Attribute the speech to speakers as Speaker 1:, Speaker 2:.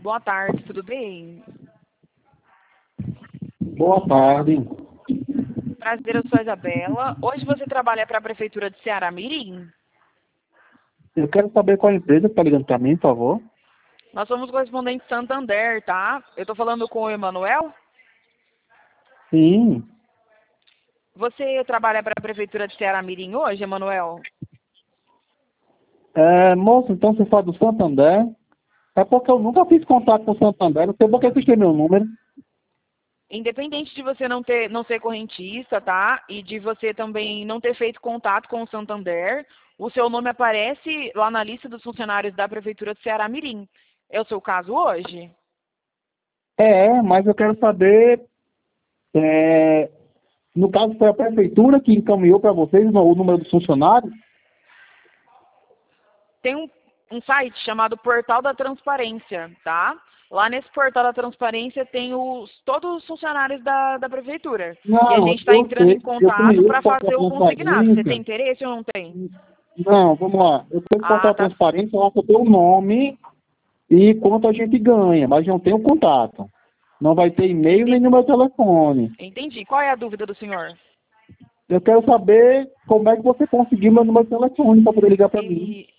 Speaker 1: Boa tarde, tudo bem?
Speaker 2: Boa tarde.
Speaker 1: Prazer, eu sou a Isabela. Hoje você trabalha para a Prefeitura de Ceará Mirim?
Speaker 2: Eu quero saber qual empresa que está ligando para mim, por favor.
Speaker 1: Nós somos correspondentes Santander, tá? Eu tô falando com o Emanuel.
Speaker 2: Sim.
Speaker 1: Você trabalha para a Prefeitura de Ceará Mirim hoje, Emanuel?
Speaker 2: Moço, então você fala do Santander. É porque eu nunca fiz contato com o Santander. Não sei por que vocês têm meu número.
Speaker 1: Independente de você não ser correntista, tá? E de você também não ter feito contato com o Santander, o seu nome aparece lá na lista dos funcionários da Prefeitura de Ceará Mirim. É o seu caso hoje?
Speaker 2: Mas eu quero saber... no caso, foi a Prefeitura que encaminhou para vocês o número dos funcionários?
Speaker 1: Tem um site chamado Portal da Transparência, tá? Lá nesse Portal da Transparência tem todos os funcionários da Prefeitura. E a
Speaker 2: Não,
Speaker 1: gente está
Speaker 2: eu
Speaker 1: entrando em
Speaker 2: sei. Eu
Speaker 1: contato
Speaker 2: conheço
Speaker 1: para
Speaker 2: o Portal
Speaker 1: fazer o consignado. Você tem
Speaker 2: Transparência.
Speaker 1: interesse ou não tem?
Speaker 2: Não, vamos lá. Eu sei que o
Speaker 1: Ah,
Speaker 2: Portal
Speaker 1: tá.
Speaker 2: Transparência lá só tem o nome e quanto a gente ganha, mas não tem o contato. Não vai ter e-mail nem
Speaker 1: Entendi.
Speaker 2: número de telefone.
Speaker 1: Entendi. Qual é a dúvida do senhor?
Speaker 2: Eu quero saber como é que você conseguiu meu número de telefone para poder ligar para mim.